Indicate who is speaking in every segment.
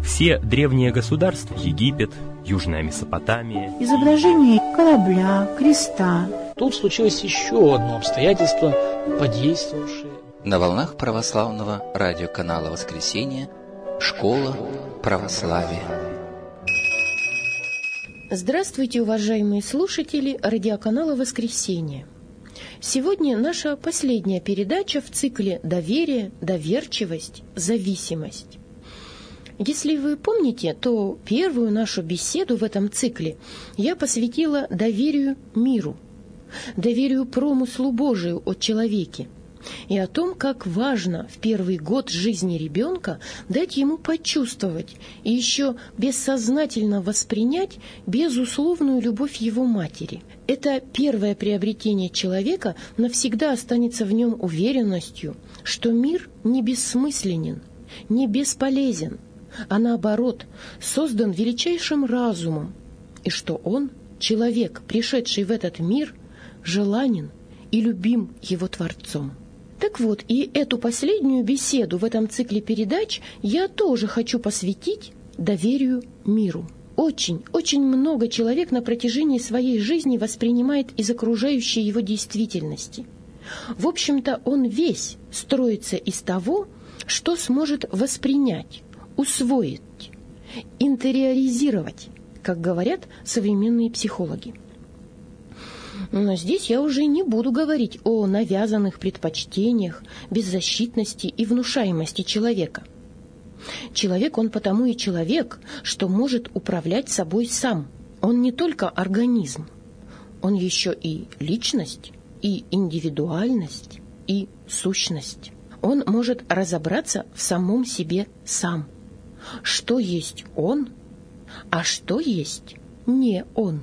Speaker 1: Все древние государства — Египет, Южная Месопотамия.
Speaker 2: Изображение корабля, креста.
Speaker 3: Тут случилось еще одно обстоятельство, подействовавшее.
Speaker 4: На волнах православного радиоканала «Воскресенье» «Школа православия».
Speaker 5: Здравствуйте, уважаемые слушатели радиоканала «Воскресенье». Сегодня наша последняя передача в цикле «Доверие, доверчивость, зависимость». Если вы помните, то первую нашу беседу в этом цикле я посвятила доверию миру, доверию промыслу Божию о человеке и о том, как важно в первый год жизни ребенка дать ему почувствовать и еще бессознательно воспринять безусловную любовь его матери. Это первое приобретение человека навсегда останется в нем уверенностью, что мир не бессмысленен, не бесполезен, а наоборот, создан величайшим разумом, и что он, человек, пришедший в этот мир, желанен и любим его Творцом. Так вот, и эту последнюю беседу в этом цикле передач я тоже хочу посвятить доверию миру. Очень много человек на протяжении своей жизни воспринимает из окружающей его действительности. В общем-то, он весь строится из того, что сможет воспринять, усвоить, интериоризировать, как говорят современные психологи. Но здесь я уже не буду говорить о навязанных предпочтениях, беззащитности и внушаемости человека. Человек, он потому и человек, что может управлять собой сам. Он не только организм, он еще и личность, и индивидуальность, и сущность. Он может разобраться в самом себе сам. Что есть он, а что есть не он.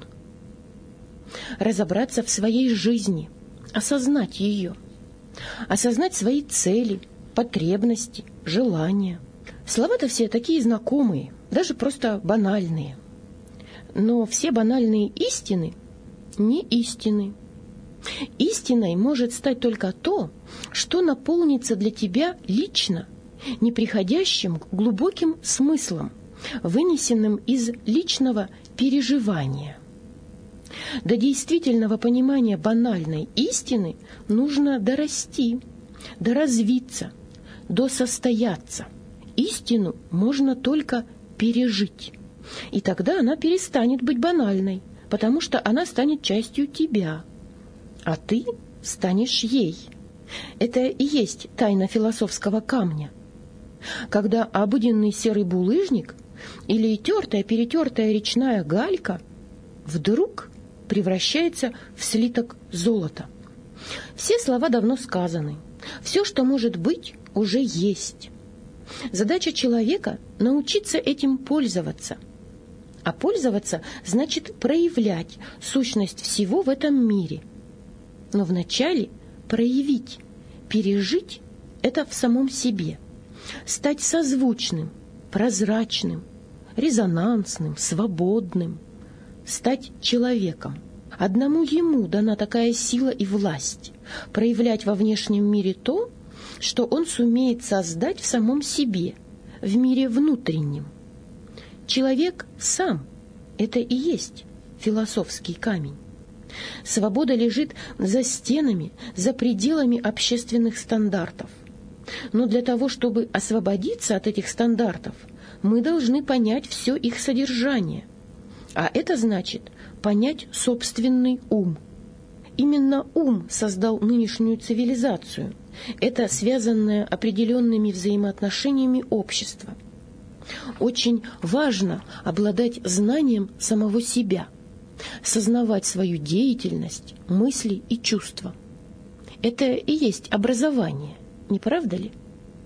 Speaker 5: Разобраться в своей жизни, осознать ее, осознать свои цели, потребности, желания. Слова-то все такие знакомые, даже просто банальные. Но все банальные истины не истины. Истиной может стать только то, что наполнится для тебя лично неприходящим глубоким смыслом, вынесенным из личного переживания. До действительного понимания банальной истины нужно дорасти, доразвиться, досостояться. Истину можно только пережить, и тогда она перестанет быть банальной, потому что она станет частью тебя, а ты станешь ей. Это и есть тайна философского камня. Когда обыденный серый булыжник или тертая-перетертая речная галька вдруг превращается в слиток золота. Все слова давно сказаны. Все, что может быть, уже есть. Задача человека — научиться этим пользоваться. А пользоваться значит проявлять сущность всего в этом мире. Но вначале проявить, пережить это в самом себе. Стать созвучным, прозрачным, резонансным, свободным. Стать человеком. Одному ему дана такая сила и власть проявлять во внешнем мире то, что он сумеет создать в самом себе, в мире внутреннем. Человек сам — это и есть философский камень. Свобода лежит за стенами, за пределами общественных стандартов. Но для того, чтобы освободиться от этих стандартов, мы должны понять все их содержание. А это значит понять собственный ум. Именно ум создал нынешнюю цивилизацию. Это связанное определенными взаимоотношениями общество. Очень важно обладать знанием самого себя, сознавать свою деятельность, мысли и чувства. Это и есть образование, не правда ли?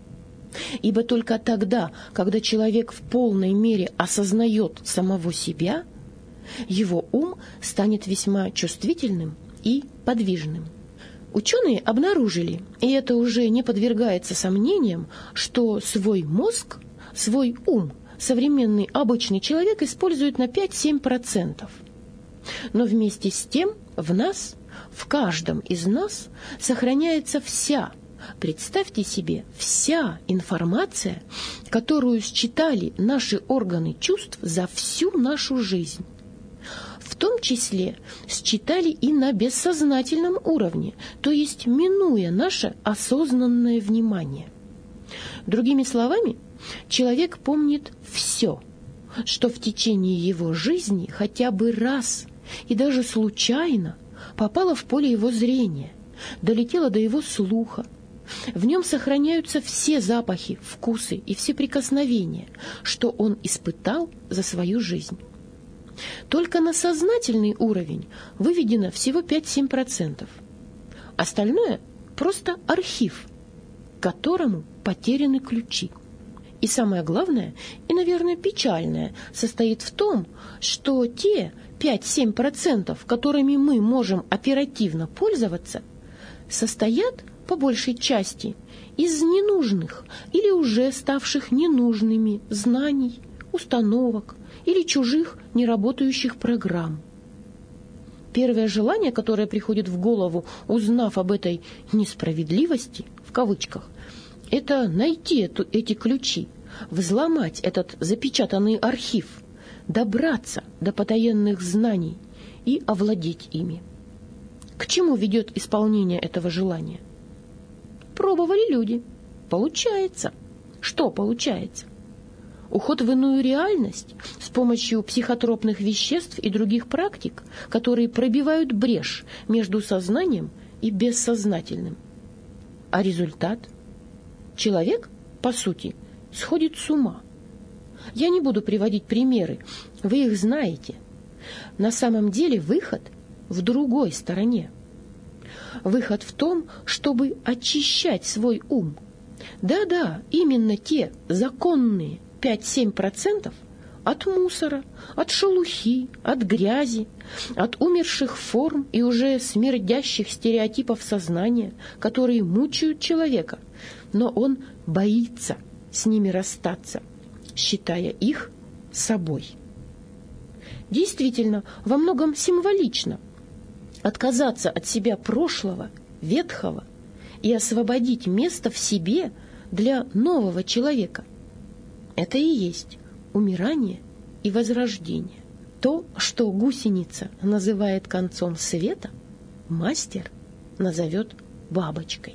Speaker 5: Ибо только тогда, когда человек в полной мере осознает самого себя, его ум станет весьма чувствительным и подвижным. Ученые обнаружили, и это уже не подвергается сомнениям, что свой мозг, свой ум современный обычный человек использует на 5-7%. Но вместе с тем в нас, в каждом из нас сохраняется вся Представьте себе, вся информация, которую считали наши органы чувств за всю нашу жизнь. В том числе считали и на бессознательном уровне, то есть минуя наше осознанное внимание. Другими словами, человек помнит все, что в течение его жизни хотя бы раз и даже случайно попало в поле его зрения, долетело до его слуха. В нем сохраняются все запахи, вкусы и все прикосновения, что он испытал за свою жизнь. Только на сознательный уровень выведено всего 5-7%. Остальное – просто архив, к которому потеряны ключи. И самое главное, и, наверное, печальное, состоит в том, что те 5-7%, которыми мы можем оперативно пользоваться, состоят по большей части из ненужных или уже ставших ненужными знаний, установок или чужих неработающих программ. Первое желание, которое приходит в голову, узнав об этой «несправедливости», в кавычках, это найти эти ключи, взломать этот запечатанный архив, добраться до потаенных знаний и овладеть ими. К чему ведет исполнение этого желания? Пробовали люди. Получается. Что получается? Уход в иную реальность с помощью психотропных веществ и других практик, которые пробивают брешь между сознанием и бессознательным. А результат? Человек, по сути, сходит с ума. Я не буду приводить примеры, вы их знаете. На самом деле выход в другой стороне. Выход в том, чтобы очищать свой ум. Да-да, именно те законные 5-7% от мусора, от шелухи, от грязи, от умерших форм и уже смердящих стереотипов сознания, которые мучают человека, но он боится с ними расстаться, считая их собой. Действительно, во многом символично отказаться от себя прошлого, ветхого, и освободить место в себе для нового человека. Это и есть умирание и возрождение. То, что гусеница называет концом света, мастер назовет бабочкой.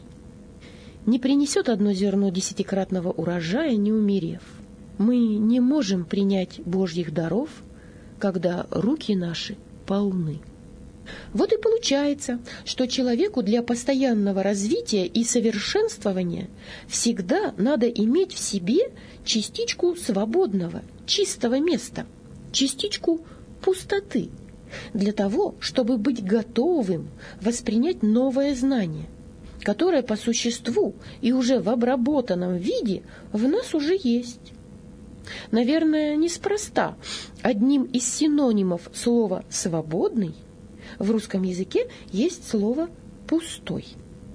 Speaker 5: Не принесет одно зерно 10-кратного урожая, не умерев. Мы не можем принять Божьих даров, когда руки наши полны. Вот и получается, что человеку для постоянного развития и совершенствования всегда надо иметь в себе частичку свободного, чистого места, частичку пустоты, для того, чтобы быть готовым воспринять новое знание, которое по существу и уже в обработанном виде в нас уже есть. Наверное, неспроста одним из синонимов слова «свободный» в русском языке есть слово «пустой».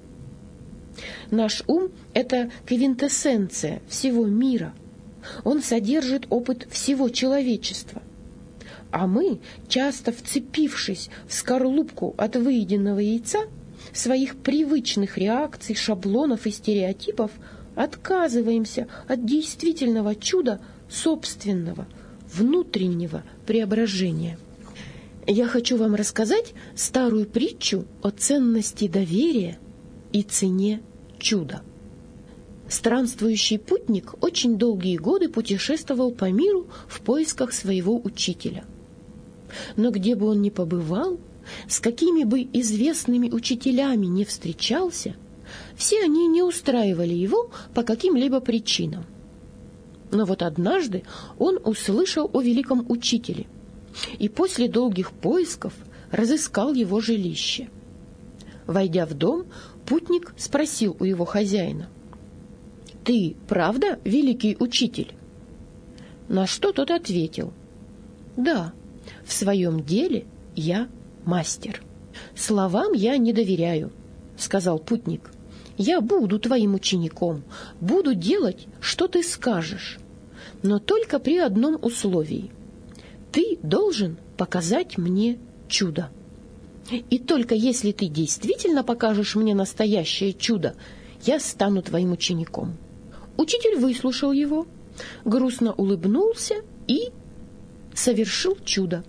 Speaker 5: Наш ум – это квинтэссенция всего мира. Он содержит опыт всего человечества. А мы, часто вцепившись в скорлупку от выеденного яйца, своих привычных реакций, шаблонов и стереотипов, отказываемся от действительного чуда собственного, внутреннего преображения. Я хочу вам рассказать старую притчу о ценности доверия и цене чуда. Странствующий путник очень долгие годы путешествовал по миру в поисках своего учителя. Но где бы он ни побывал, с какими бы известными учителями не встречался, все они не устраивали его по каким-либо причинам. Но вот однажды он услышал о великом учителе и после долгих поисков разыскал его жилище. Войдя в дом, путник спросил у его хозяина: «Ты правда великий учитель?» На что тот ответил: «Да, в своем деле я мастер». «Словам я не доверяю», — сказал путник. «Я буду твоим учеником, буду делать, что ты скажешь, но только при одном условии. Ты должен показать мне чудо. И только если ты действительно покажешь мне настоящее чудо, я стану твоим учеником». Учитель выслушал его, грустно улыбнулся и совершил чудо.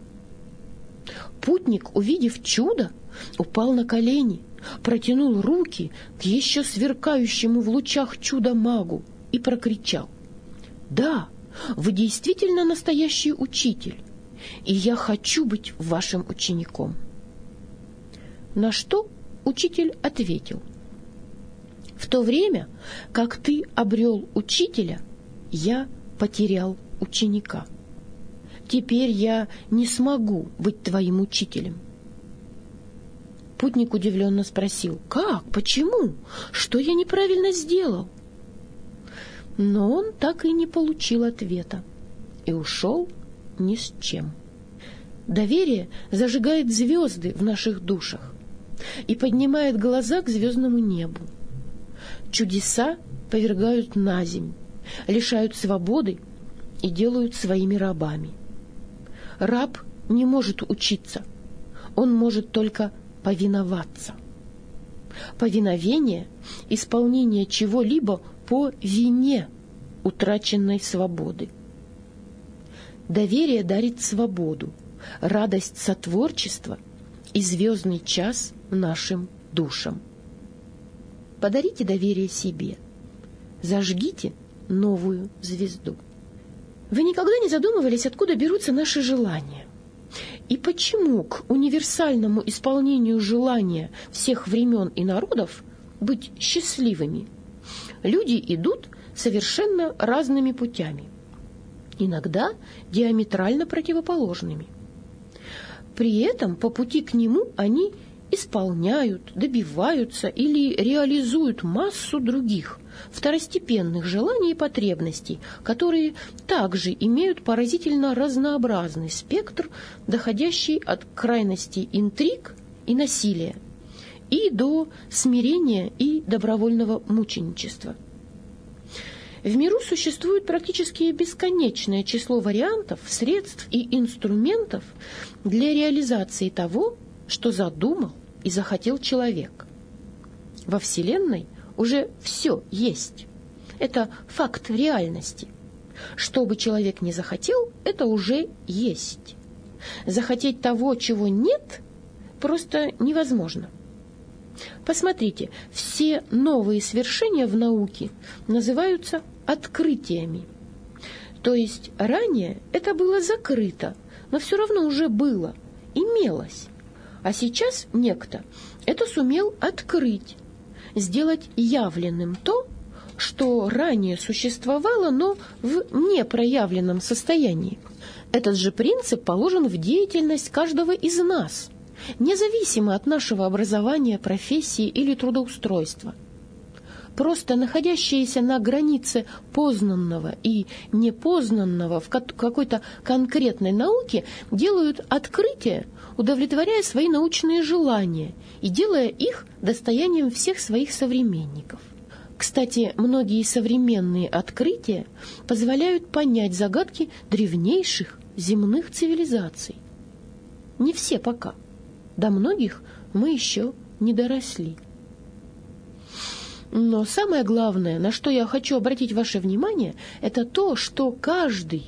Speaker 5: Путник, увидев чудо, упал на колени, протянул руки к еще сверкающему в лучах чуда магу и прокричал: «Да, вы действительно настоящий учитель, и я хочу быть вашим учеником». На что учитель ответил: «В то время, как ты обрел учителя, я потерял ученика. Теперь я не смогу быть твоим учителем». Путник удивленно спросил: «Как? Почему? Что я неправильно сделал?» Но он так и не получил ответа и ушел ни с чем. Доверие зажигает звезды в наших душах и поднимает глаза к звездному небу. Чудеса повергают наземь, лишают свободы и делают своими рабами. Раб не может учиться, он может только повиноваться. Повиновение – исполнение чего-либо по вине утраченной свободы. Доверие дарит свободу, радость сотворчества и звездный час нашим душам. Подарите доверие себе, зажгите новую звезду. Вы никогда не задумывались, откуда берутся наши желания? И почему к универсальному исполнению желания всех времен и народов быть счастливыми люди идут совершенно разными путями, иногда диаметрально противоположными. При этом по пути к нему они исполняют, добиваются или реализуют массу других второстепенных желаний и потребностей, которые также имеют поразительно разнообразный спектр, доходящий от крайностей интриг и насилия и до смирения и добровольного мученичества. В миру существует практически бесконечное число вариантов, средств и инструментов для реализации того, что задумал и захотел человек. Во Вселенной уже все есть. Это факт реальности. Что бы человек ни захотел, это уже есть. Захотеть того, чего нет, просто невозможно. Посмотрите, все новые свершения в науке называются открытиями. То есть ранее это было закрыто, но все равно уже было, имелось. А сейчас некто это сумел открыть, сделать явленным то, что ранее существовало, но в непроявленном состоянии. Этот же принцип положен в деятельность каждого из нас, независимо от нашего образования, профессии или трудоустройства. Просто находящиеся на границе познанного и непознанного в какой-то конкретной науке делают открытия, удовлетворяя свои научные желания и делая их достоянием всех своих современников. Кстати, многие современные открытия позволяют понять загадки древнейших земных цивилизаций. Не все пока. До многих мы еще не доросли. Но самое главное, на что я хочу обратить ваше внимание, это то, что каждый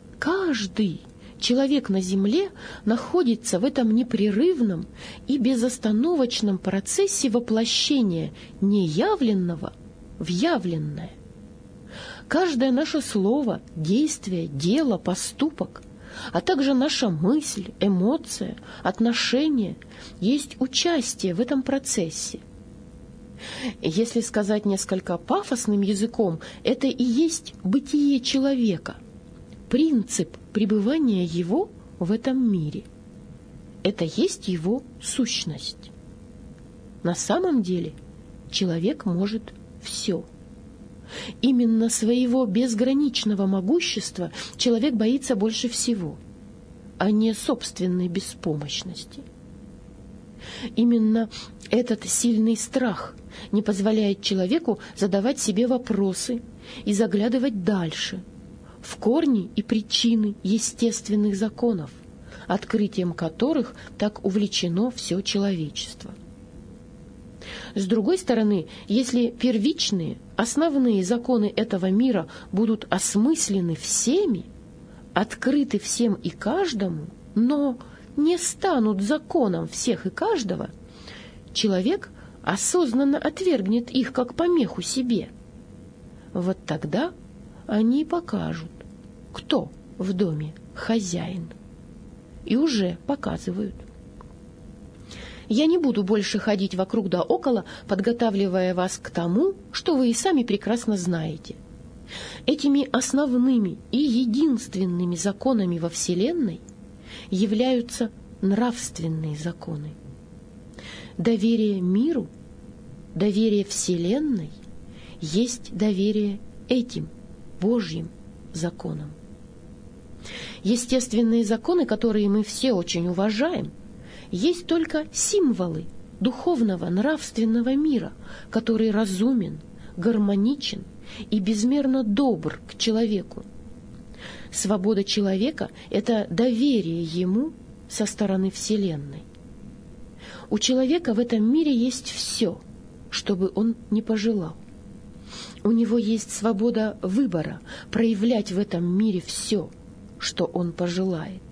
Speaker 5: человек на Земле находится в этом непрерывном и безостановочном процессе воплощения неявленного в явленное. Каждое наше слово, действие, дело, поступок, а также наша мысль, эмоция, отношение есть участие в этом процессе. Если сказать несколько пафосным языком, это и есть бытие человека, принцип пребывания его в этом мире. Это есть его сущность. На самом деле человек может все. Именно своего безграничного могущества человек боится больше всего, а не собственной беспомощности. Именно этот сильный страх не позволяет человеку задавать себе вопросы и заглядывать дальше, в корни и причины естественных законов, открытием которых так увлечено все человечество. С другой стороны, если первичные, основные законы этого мира будут осмыслены всеми, открыты всем и каждому, но не станут законом всех и каждого, человек осознанно отвергнет их как помеху себе. Вот тогда они покажут, кто в доме хозяин. И уже показывают. Я не буду больше ходить вокруг да около, подготавливая вас к тому, что вы и сами прекрасно знаете. Этими основными и единственными законами во Вселенной являются нравственные законы. Доверие миру, доверие Вселенной есть доверие этим Божьим законам. Естественные законы, которые мы все очень уважаем, есть только символы духовного, нравственного мира, который разумен, гармоничен и безмерно добр к человеку. Свобода человека – это доверие ему со стороны Вселенной. У человека в этом мире есть все, что бы он ни пожелал. У него есть свобода выбора проявлять в этом мире все, что он пожелает.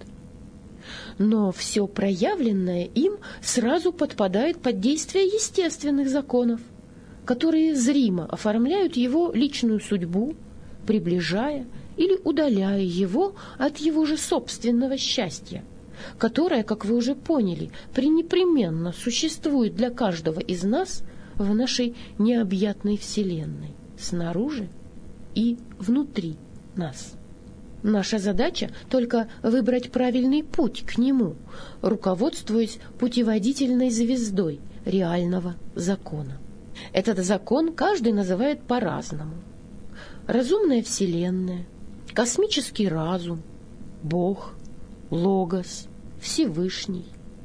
Speaker 5: Но все проявленное им сразу подпадает под действие естественных законов, которые зримо оформляют его личную судьбу, приближая или удаляя его от его же собственного счастья, которое, как вы уже поняли, пренепременно существует для каждого из нас в нашей необъятной Вселенной, снаружи и внутри нас. Наша задача только выбрать правильный путь к нему, руководствуясь путеводительной звездой реального закона. Этот закон каждый называет по-разному. Разумная Вселенная, космический разум, Бог, Логос, Всевышний.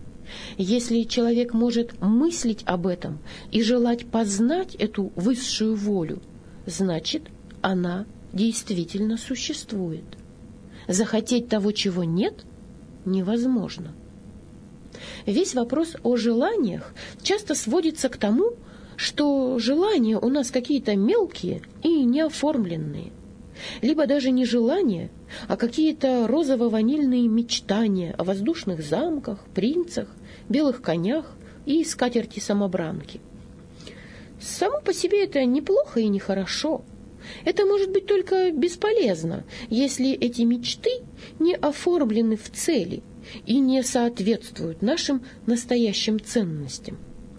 Speaker 5: Если человек может мыслить об этом и желать познать эту высшую волю, значит, она действительно существует. Захотеть того, чего нет, невозможно. Весь вопрос о желаниях часто сводится к тому, что желания у нас какие-то мелкие и неоформленные, либо даже не желания, а какие-то розово-ванильные мечтания о воздушных замках, принцах, белых конях и скатерти-самобранки. Само по себе это неплохо и нехорошо. Это может быть только бесполезно, если эти мечты не оформлены в цели и не соответствуют нашим настоящим ценностям.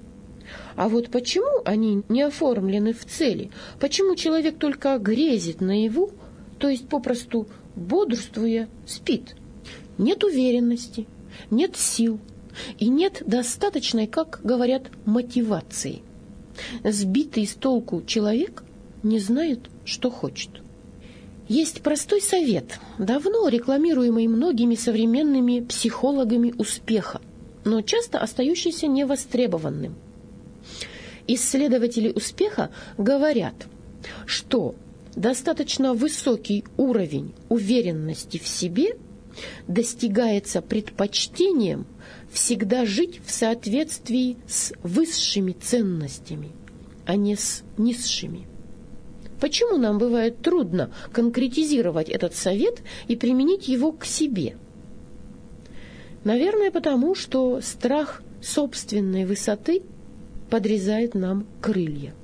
Speaker 5: А вот почему они не оформлены в цели? Почему человек только грезит наяву, то есть попросту бодрствуя спит? Нет уверенности, нет сил и нет достаточной, как говорят, мотивации. Сбитый с толку человек не знает, что хочет. Есть простой совет, давно рекламируемый многими современными психологами успеха, но часто остающийся невостребованным. Исследователи успеха говорят, что достаточно высокий уровень уверенности в себе достигается предпочтением всегда жить в соответствии с высшими ценностями, а не с низшими. Почему нам бывает трудно конкретизировать этот совет и применить его к себе? Наверное, потому что страх собственной высоты подрезает нам крылья.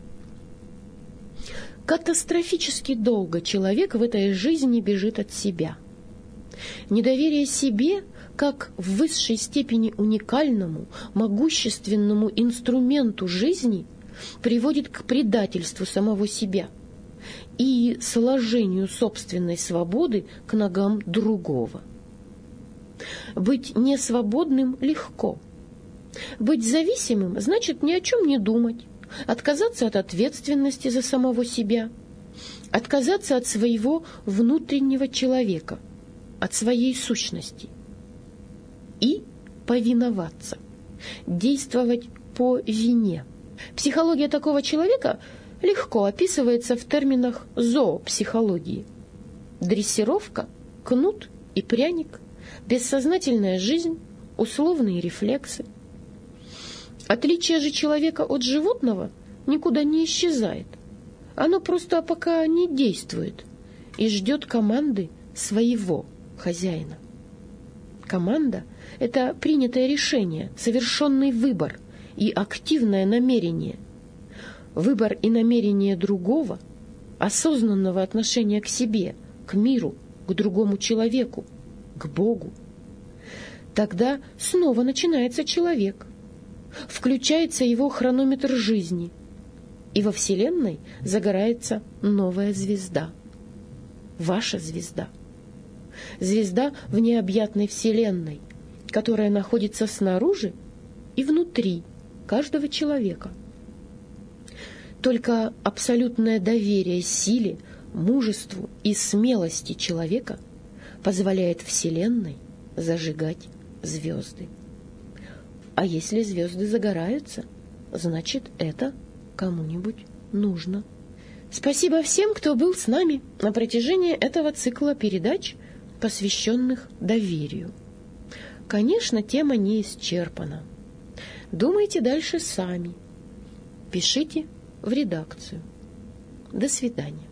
Speaker 5: Катастрофически долго человек в этой жизни бежит от себя. Недоверие себе, как в высшей степени уникальному, могущественному инструменту жизни, приводит к предательству самого себя и сложению собственной свободы к ногам другого. Быть несвободным легко. Быть зависимым значит ни о чем не думать, отказаться от ответственности за самого себя, отказаться от своего внутреннего человека, от своей сущности и повиноваться, действовать по вине. Психология такого человека легко описывается в терминах зоопсихологии. Дрессировка, кнут и пряник, бессознательная жизнь, условные рефлексы. Отличие же человека от животного никуда не исчезает. Оно просто пока не действует и ждет команды своего хозяина. Команда – это принятое решение, совершенный выбор и активное намерение. Выбор и намерение другого, осознанного отношения к себе, к миру, к другому человеку, к Богу. Тогда снова начинается человек, включается его хронометр жизни, и во Вселенной загорается новая звезда. Ваша звезда. Звезда в необъятной Вселенной, которая находится снаружи и внутри каждого человека. Только абсолютное доверие силе, мужеству и смелости человека позволяет Вселенной зажигать звезды. А если звезды загораются, значит, это кому-нибудь нужно. Спасибо всем, кто был с нами на протяжении этого цикла передач, посвященных доверию. Конечно, тема не исчерпана. Думайте дальше сами. Пишите в редакцию. До свидания.